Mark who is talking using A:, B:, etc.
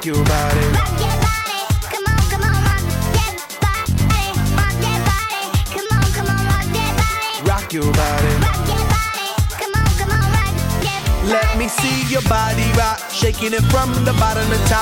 A: rock your body.
B: Rock your body, come on, come on, rock your body, rock your body, come on, rock your body,
A: Rock your body.
B: rock your body, come on, rock your body.
A: Let me see your body rock, shaking it from the bottom to top.